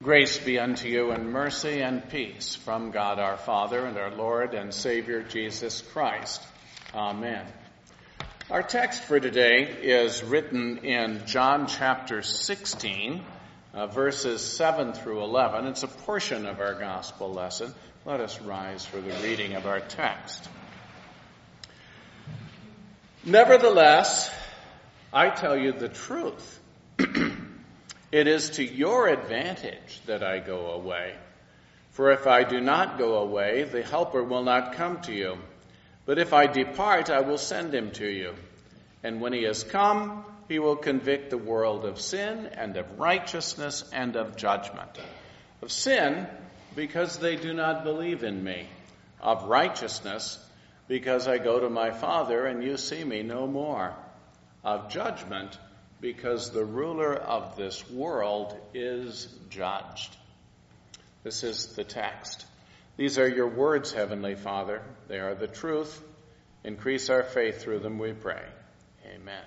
Grace be unto you, and mercy and peace from God our Father and our Lord and Savior Jesus Christ. Amen. Our text for today is written in John chapter 16, verses 7 through 11. It's a portion of our gospel lesson. Let us rise for the reading of our text. Nevertheless, I tell you the truth. It is to your advantage that I go away. For if I do not go away, the Helper will not come to you. But if I depart, I will send him to you. And when he has come, he will convict the world of sin and of righteousness and of judgment. Of sin, because they do not believe in me. Of righteousness, because I go to my Father and you see me no more. Of judgment, because the ruler of this world is judged. This is the text. These are your words, Heavenly Father. They are the truth. Increase our faith through them, we pray. Amen.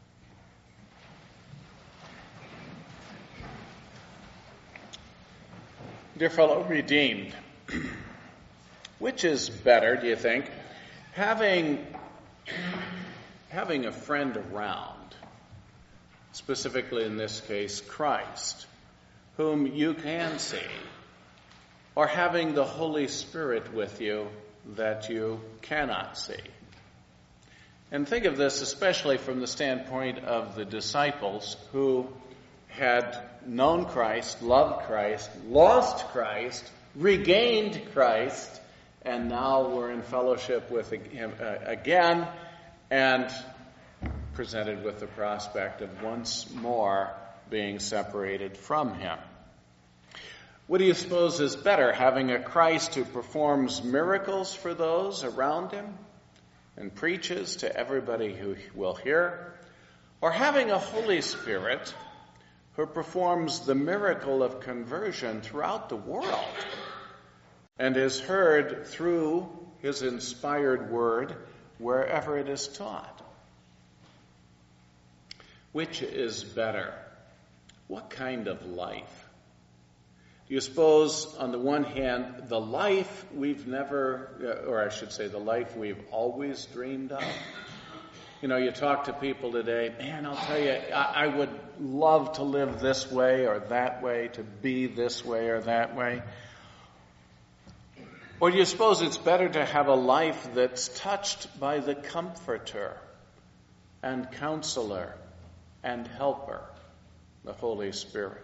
Dear fellow redeemed, which is better, do you think? Having a friend around, specifically in this case, Christ, whom you can see, or having the Holy Spirit with you that you cannot see. And think of this especially from the standpoint of the disciples who had known Christ, loved Christ, lost Christ, regained Christ, and now were in fellowship with him again, and presented with the prospect of once more being separated from him. What do you suppose is better, having a Christ who performs miracles for those around him and preaches to everybody who will hear, or having a Holy Spirit who performs the miracle of conversion throughout the world and is heard through his inspired word wherever it is taught? Which is better? What kind of life? Do you suppose, on the one hand, the life we've never, or I should say the life we've always dreamed of? You know, you talk to people today, man, I'll tell you, I would love to live this way or that way, to be this way or that way. Or do you suppose it's better to have a life that's touched by the Comforter and Counselor and Helper, the Holy Spirit?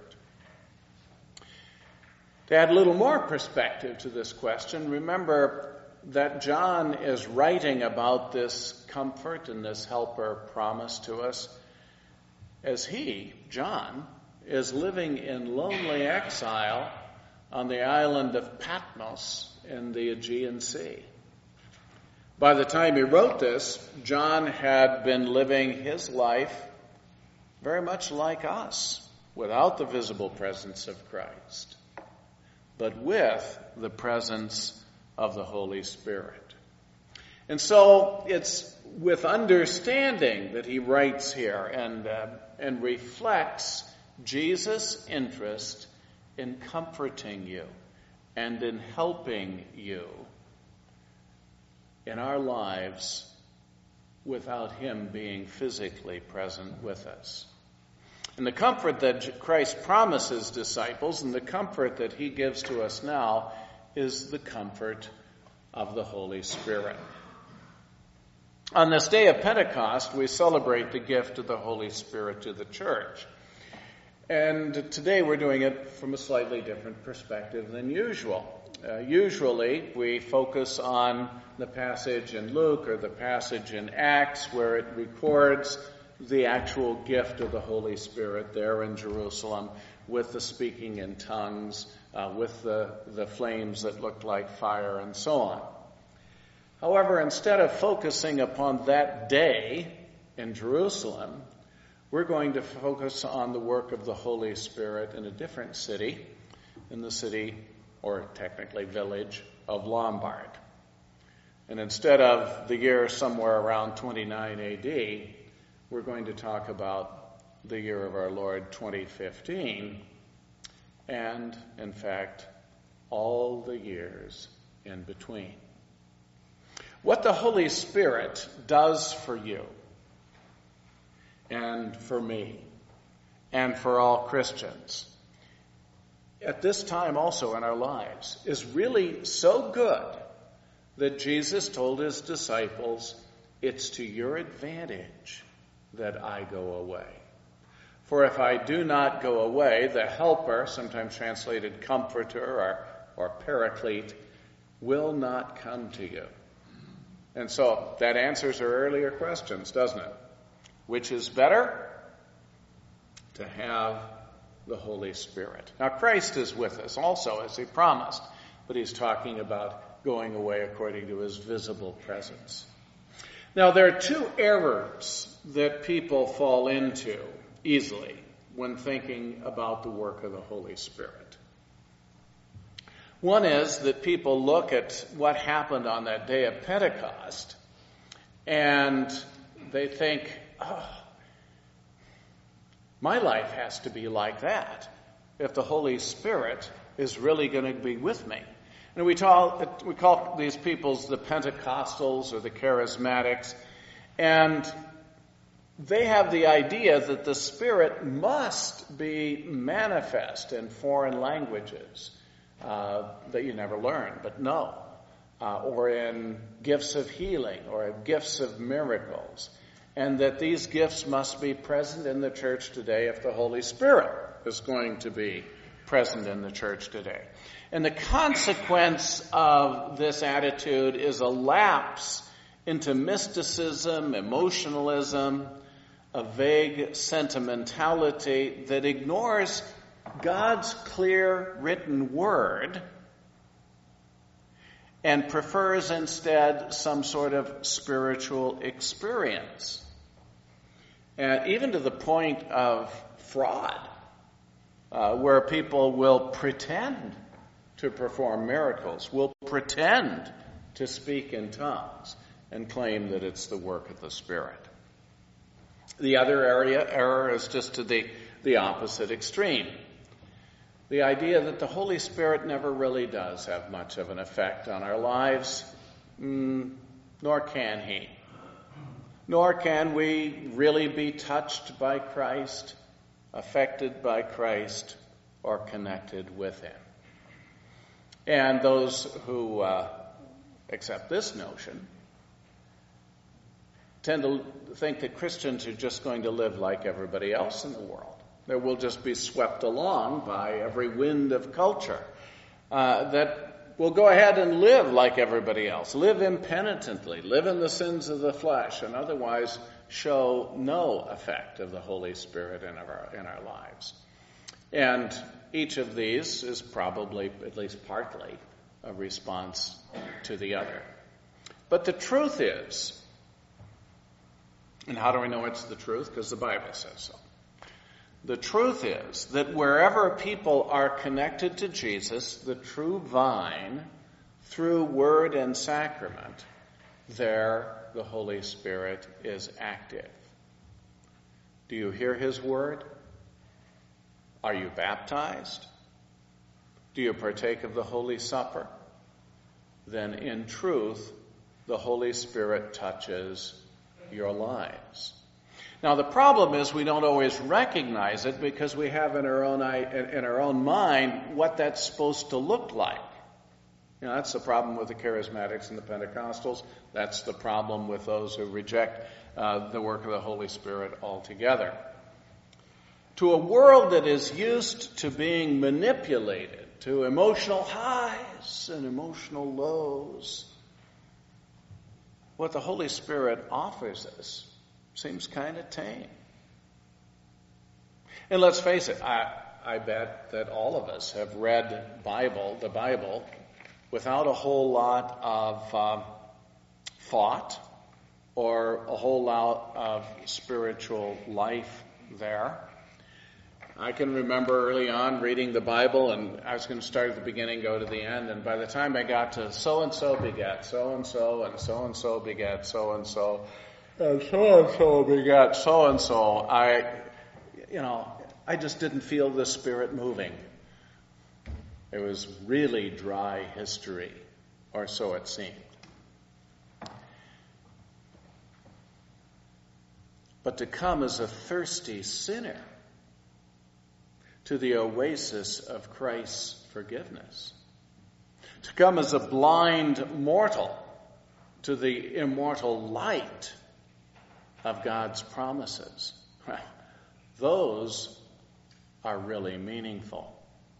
To add a little more perspective to this question, remember that John is writing about this comfort and this helper promised to us as he, John, is living in lonely exile on the island of Patmos in the Aegean Sea. By the time he wrote this, John had been living his life very much like us, without the visible presence of Christ, but with the presence of the Holy Spirit. And so it's with understanding that he writes here and reflects Jesus' interest in comforting you and in helping you in our lives without him being physically present with us. And the comfort that Christ promises disciples and the comfort that he gives to us now is the comfort of the Holy Spirit. On this day of Pentecost, we celebrate the gift of the Holy Spirit to the church. And today we're doing it from a slightly different perspective than usual. Usually we focus on the passage in Luke or the passage in Acts where it records the actual gift of the Holy Spirit there in Jerusalem with the speaking in tongues, with the flames that looked like fire and so on. However, instead of focusing upon that day in Jerusalem, we're going to focus on the work of the Holy Spirit in a different city, in the city, or technically village, of Lombard. And instead of the year somewhere around 29 AD, we're going to talk about the year of our Lord 2015 and, in fact, all the years in between. What the Holy Spirit does for you and for me and for all Christians at this time also in our lives is really so good that Jesus told his disciples, "It's to your advantage that I go away. For if I do not go away, the helper," sometimes translated comforter or paraclete, "will not come to you." And so that answers our earlier questions, doesn't it? Which is better? To have the Holy Spirit. Now, Christ is with us also, as he promised, but he's talking about going away according to his visible presence. Now, there are two errors that people fall into easily when thinking about the work of the Holy Spirit. One is that people look at what happened on that day of Pentecost and they think, "Oh, my life has to be like that if the Holy Spirit is really going to be with me." And we call these peoples the Pentecostals or the Charismatics, and they have the idea that the Spirit must be manifest in foreign languages that you never learn, but know, or in gifts of healing or gifts of miracles, and that these gifts must be present in the church today if the Holy Spirit is going to be present in the church today. And the consequence of this attitude is a lapse into mysticism, emotionalism, a vague sentimentality that ignores God's clear written word and prefers instead some sort of spiritual experience. And even to the point of fraud, where people will pretend to perform miracles, will pretend to speak in tongues, and claim that it's the work of the Spirit. The other error is just to the opposite extreme. The idea that the Holy Spirit never really does have much of an effect on our lives, nor can he. Nor can we really be touched by Christ, affected by Christ, or connected with him. And those who accept this notion tend to think that Christians are just going to live like everybody else in the world. That we'll just be swept along by every wind of culture. That we'll go ahead and live like everybody else, live impenitently, live in the sins of the flesh, and otherwise show no effect of the Holy Spirit in our lives. And each of these is probably, at least partly, a response to the other. But the truth is, and how do we know it's the truth? Because the Bible says so. The truth is that wherever people are connected to Jesus, the true vine, through word and sacrament, there the Holy Spirit is active. Do you hear his word? Are you baptized? Do you partake of the Holy Supper? Then in truth, the Holy Spirit touches your lives. Now, the problem is we don't always recognize it because we have in our own mind what that's supposed to look like. You know, that's the problem with the Charismatics and the Pentecostals. That's the problem with those who reject the work of the Holy Spirit altogether. To a world that is used to being manipulated, to emotional highs and emotional lows, what the Holy Spirit offers us seems kind of tame. And let's face it, I bet that all of us have read the Bible, without a whole lot of thought or a whole lot of spiritual life there. I can remember early on reading the Bible, and I was going to start at the beginning, go to the end, and by the time I got to so-and-so begat so-and-so, and so-and-so begat so-and-so, and so-and-so begat so-and-so, I just didn't feel the Spirit moving It was really dry history, or so it seemed. But to come as a thirsty sinner to the oasis of Christ's forgiveness. To come as a blind mortal to the immortal light of God's promises. Those are really meaningful.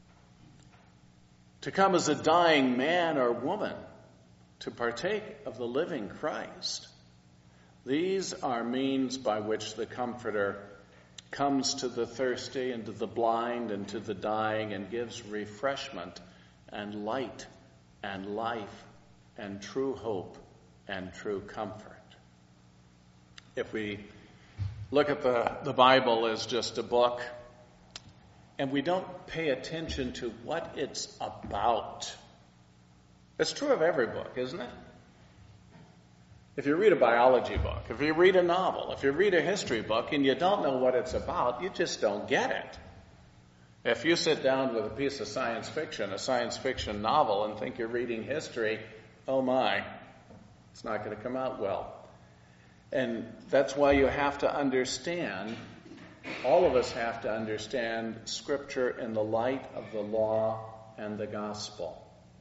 To come as a dying man or woman to partake of the living Christ. These are means by which the Comforter comes to the thirsty and to the blind and to the dying and gives refreshment and light and life and true hope and true comfort. If we look at the Bible as just a book and we don't pay attention to what it's about, it's true of every book, isn't it? If you read a biology book, if you read a novel, if you read a history book and you don't know what it's about, you just don't get it. If you sit down with a piece of science fiction novel, and think you're reading history, oh my, it's not going to come out well. And that's why you have to understand, all of us have to understand Scripture in the light of the law and the gospel.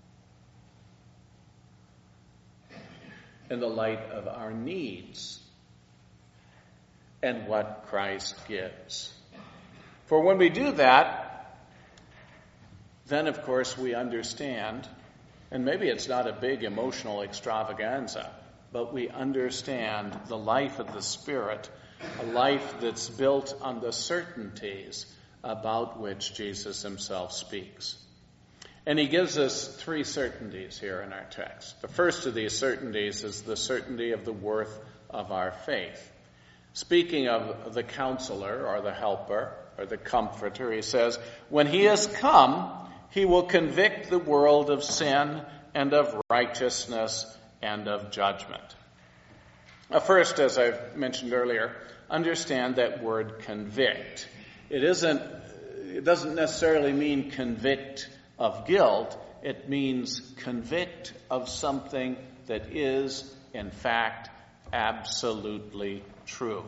In the light of our needs and what Christ gives. For when we do that, then of course we understand, and maybe it's not a big emotional extravaganza, but we understand the life of the Spirit, a life that's built on the certainties about which Jesus himself speaks. And he gives us three certainties here in our text. The first of these certainties is the certainty of the worth of our faith. Speaking of the counselor or the helper or the comforter, he says, when he has come, he will convict the world of sin and of righteousness and of judgment. Now, first, as I've mentioned earlier, understand that word convict. It doesn't necessarily mean convict of guilt. It means convict of something that is, in fact, absolutely true.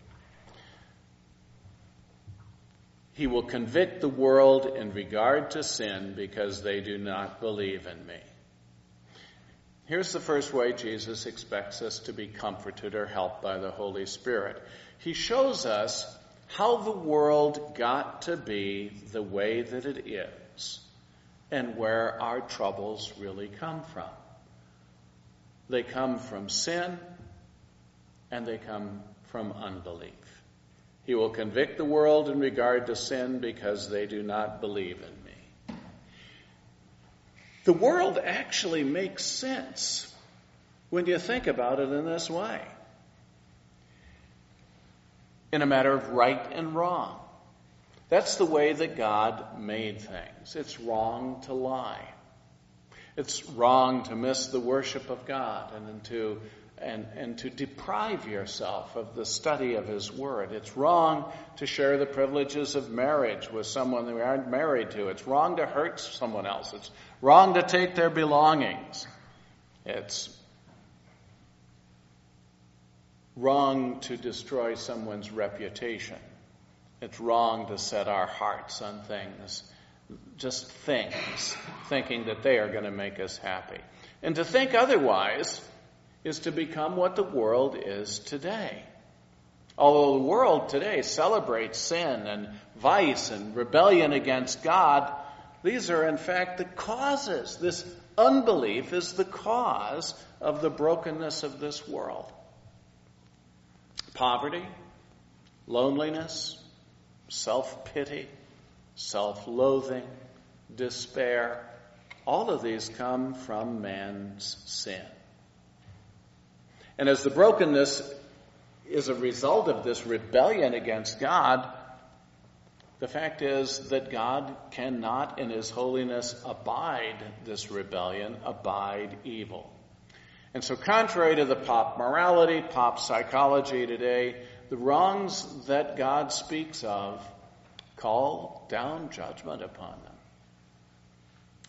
He will convict the world in regard to sin because they do not believe in me. Here's the first way Jesus expects us to be comforted or helped by the Holy Spirit. He shows us how the world got to be the way that it is and where our troubles really come from. They come from sin and they come from unbelief. He will convict the world in regard to sin because they do not believe in me. The world actually makes sense when you think about it in this way. In a matter of right and wrong. That's the way that God made things. It's wrong to lie. It's wrong to miss the worship of God and to deprive yourself of the study of His Word. It's wrong to share the privileges of marriage with someone that we aren't married to. It's wrong to hurt someone else. It's wrong to take their belongings. It's wrong to destroy someone's reputation. It's wrong to set our hearts on things, just things, thinking that they are going to make us happy. And to think otherwise is to become what the world is today. Although the world today celebrates sin and vice and rebellion against God, these are in fact the causes. This unbelief is the cause of the brokenness of this world. Poverty, loneliness, self-pity, self-loathing, despair, all of these come from man's sin. And as the brokenness is a result of this rebellion against God, the fact is that God cannot in His holiness abide this rebellion, abide evil. And so contrary to the pop morality, pop psychology today, the wrongs that God speaks of call down judgment upon them.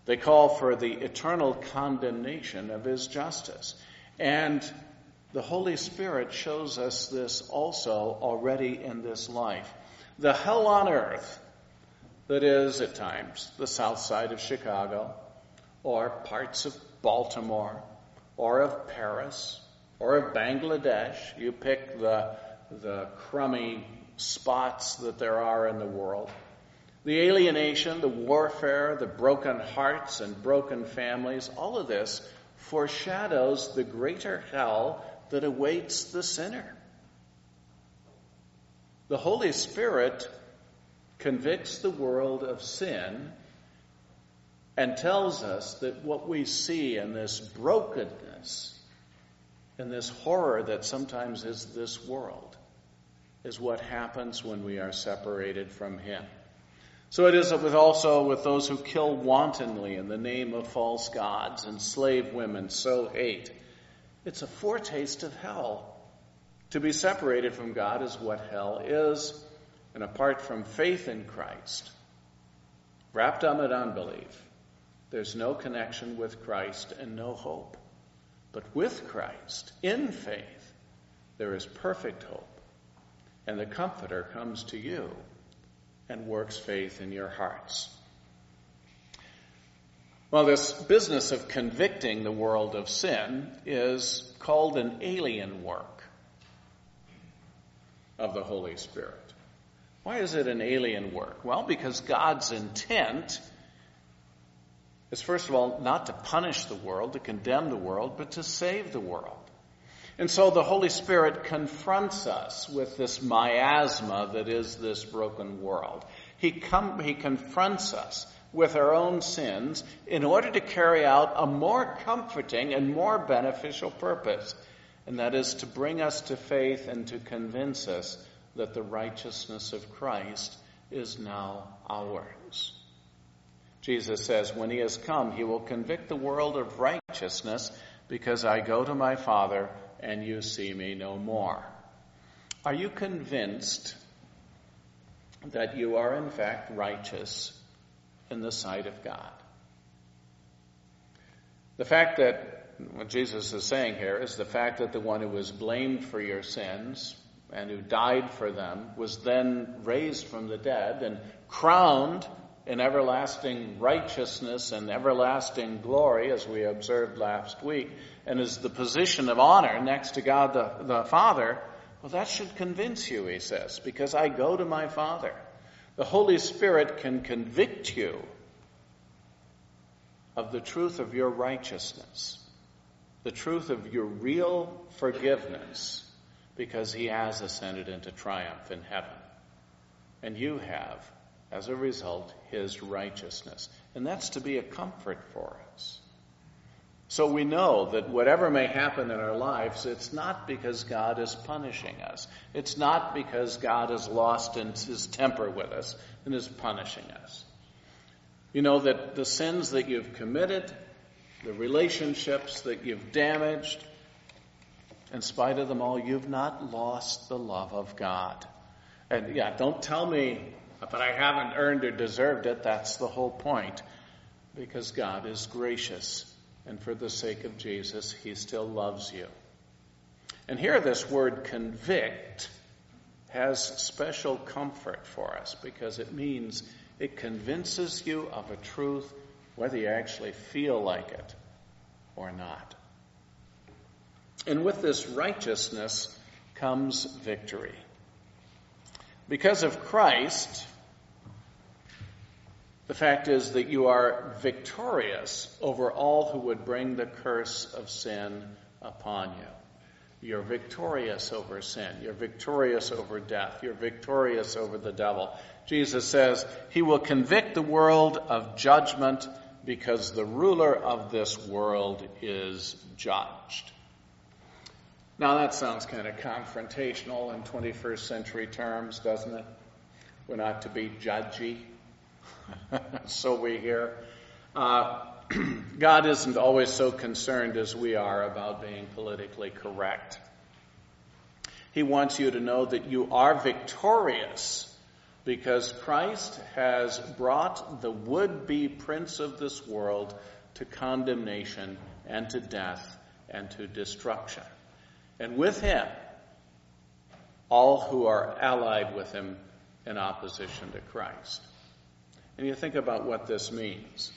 They call for the eternal condemnation of his justice. And the Holy Spirit shows us this also already in this life. The hell on earth that is at times the south side of Chicago, or parts of Baltimore, or of Paris, or of Bangladesh. You pick the crummy spots that there are in the world. The alienation, the warfare, the broken hearts and broken families, all of this foreshadows the greater hell that awaits the sinner. The Holy Spirit convicts the world of sin and tells us that what we see in this brokenness and this horror that sometimes is this world is what happens when we are separated from him. So it is also with those who kill wantonly in the name of false gods, enslave women, sow hate. It's a foretaste of hell. To be separated from God is what hell is, and apart from faith in Christ, wrapped up in unbelief, there's no connection with Christ and no hope. But with Christ, in faith, there is perfect hope, and the Comforter comes to you and works faith in your hearts. Well, this business of convicting the world of sin is called an alien work of the Holy Spirit. Why is it an alien work? Well, because God's intent is, first of all, not to punish the world, to condemn the world, but to save the world. And so the Holy Spirit confronts us with this miasma that is this broken world. He confronts us with our own sins in order to carry out a more comforting and more beneficial purpose, and that is to bring us to faith and to convince us that the righteousness of Christ is now ours. Jesus says, when he has come, he will convict the world of righteousness because I go to my Father and you see me no more. Are you convinced that you are in fact righteous in the sight of God? The fact that, what Jesus is saying here is the fact that the one who was blamed for your sins and who died for them was then raised from the dead and crowned in everlasting righteousness and everlasting glory, as we observed last week, and is the position of honor next to God the Father, well, that should convince you, he says, because I go to my Father. The Holy Spirit can convict you of the truth of your righteousness, the truth of your real forgiveness, because he has ascended into triumph in heaven. And you have, as a result, his righteousness. And that's to be a comfort for us. So we know that whatever may happen in our lives, it's not because God is punishing us. It's not because God has lost his temper with us and is punishing us. You know that the sins that you've committed, the relationships that you've damaged, in spite of them all, you've not lost the love of God. And don't tell me, but I haven't earned or deserved it. That's the whole point. Because God is gracious. And for the sake of Jesus, he still loves you. And here this word convict has special comfort for us because it means it convinces you of a truth whether you actually feel like it or not. And with this righteousness comes victory. Because of Christ, the fact is that you are victorious over all who would bring the curse of sin upon you. You're victorious over sin. You're victorious over death. You're victorious over the devil. Jesus says he will convict the world of judgment because the ruler of this world is judged. Now that sounds kind of confrontational in 21st century terms, doesn't it? We're not to be judgy. So we hear. God isn't always so concerned as we are about being politically correct. He wants you to know that you are victorious because Christ has brought the would-be prince of this world to condemnation and to death and to destruction. And with him, all who are allied with him in opposition to Christ. And you think about what this means.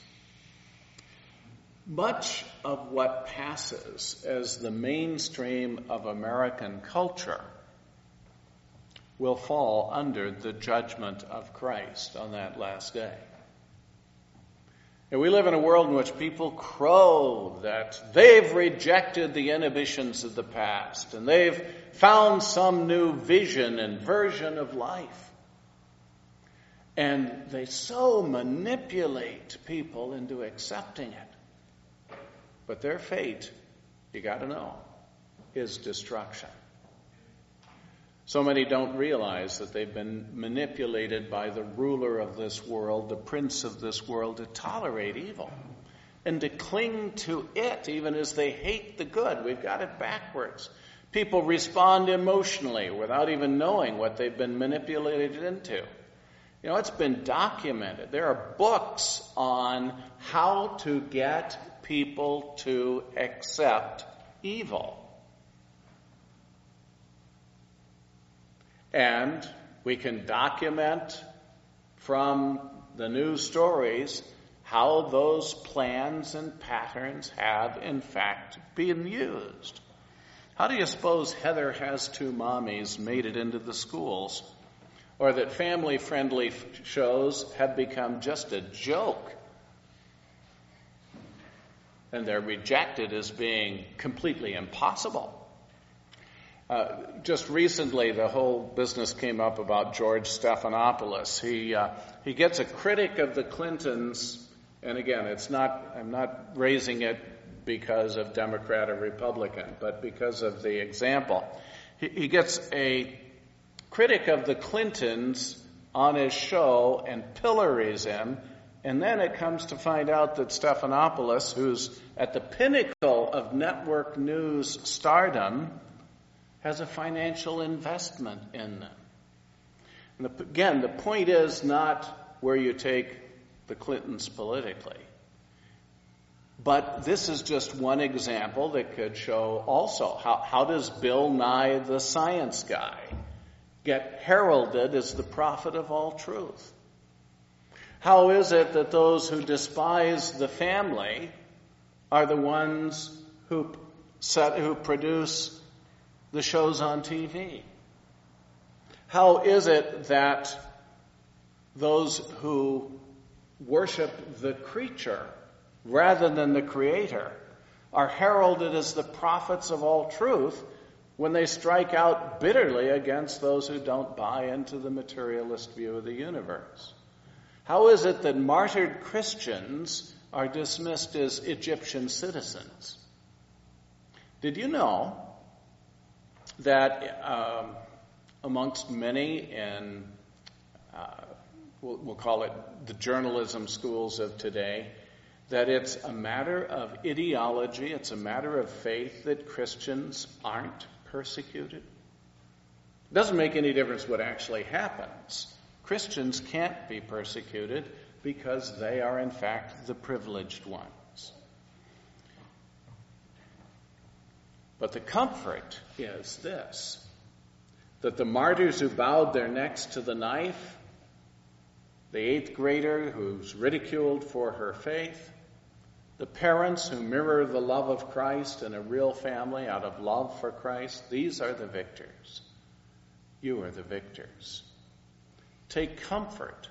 Much of what passes as the mainstream of American culture will fall under the judgment of Christ on that last day. And we live in a world in which people crow that they've rejected the inhibitions of the past and they've found some new vision and version of life. And they so manipulate people into accepting it. But their fate, you got to know, is destruction. So many don't realize that they've been manipulated by the ruler of this world, the prince of this world, to tolerate evil and to cling to it even as they hate the good. We've got it backwards. People respond emotionally without even knowing what they've been manipulated into. You know, it's been documented. There are books on how to get people to accept evil. And we can document from the news stories how those plans and patterns have, in fact, been used. How do you suppose Heather Has Two Mommies made it into the schools? Or that family-friendly shows have become just a joke? And they're rejected as being completely impossible. Just recently, the whole business came up about George Stephanopoulos. He gets a critic of the Clintons, and again, I'm not raising it because of Democrat or Republican, but because of the example. He gets a critic of the Clintons on his show and pillories him, and then it comes to find out that Stephanopoulos, who's at the pinnacle of network news stardom, has a financial investment in them. And again, the point is not where you take the Clintons politically. But this is just one example that could show also how does Bill Nye the Science Guy get heralded as the prophet of all truth? How is it that those who despise the family are the ones who produce the shows on TV? How is it that those who worship the creature rather than the creator are heralded as the prophets of all truth when they strike out bitterly against those who don't buy into the materialist view of the universe? How is it that martyred Christians are dismissed as Egyptian citizens? Did you know that amongst many in, we'll call it the journalism schools of today, that it's a matter of ideology, it's a matter of faith that Christians aren't persecuted? It doesn't make any difference what actually happens. Christians can't be persecuted because they are, in fact, the privileged ones. But the comfort is this, that the martyrs who bowed their necks to the knife, the 8th grader who's ridiculed for her faith, the parents who mirror the love of Christ in a real family out of love for Christ, these are the victors. You are the victors. Take comfort.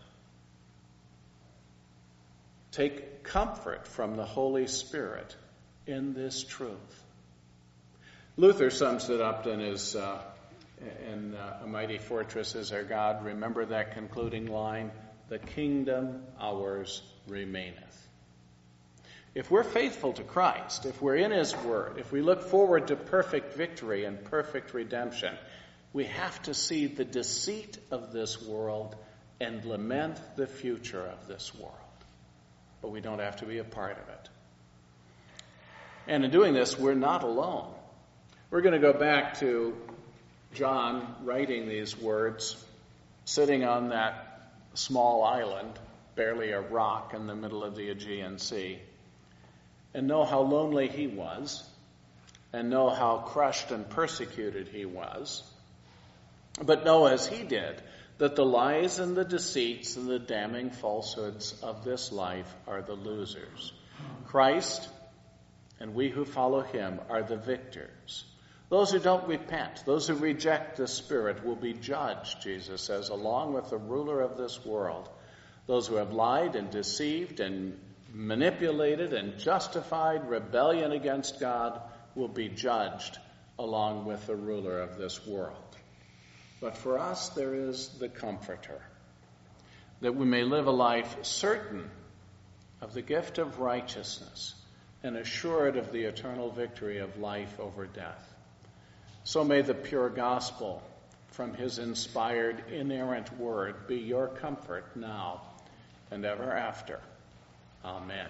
Take comfort from the Holy Spirit in this truth. Luther sums it up in his in A Mighty Fortress is Our God. Remember that concluding line, the kingdom ours remaineth. If we're faithful to Christ, if we're in His Word, if we look forward to perfect victory and perfect redemption, we have to see the deceit of this world and lament the future of this world. But we don't have to be a part of it. And in doing this, we're not alone. We're going to go back to John writing these words, sitting on that a small island, barely a rock in the middle of the Aegean Sea, and know how lonely he was, and know how crushed and persecuted he was, but know as he did that the lies and the deceits and the damning falsehoods of this life are the losers. Christ and we who follow him are the victors. Those who don't repent, those who reject the Spirit will be judged, Jesus says, along with the ruler of this world. Those who have lied and deceived and manipulated and justified rebellion against God will be judged along with the ruler of this world. But for us, there is the Comforter, that we may live a life certain of the gift of righteousness and assured of the eternal victory of life over death. So may the pure gospel from his inspired, inerrant word be your comfort now and ever after. Amen.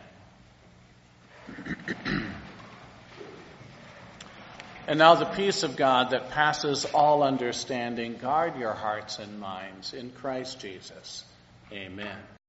And now the peace of God that passes all understanding, guard your hearts and minds in Christ Jesus. Amen.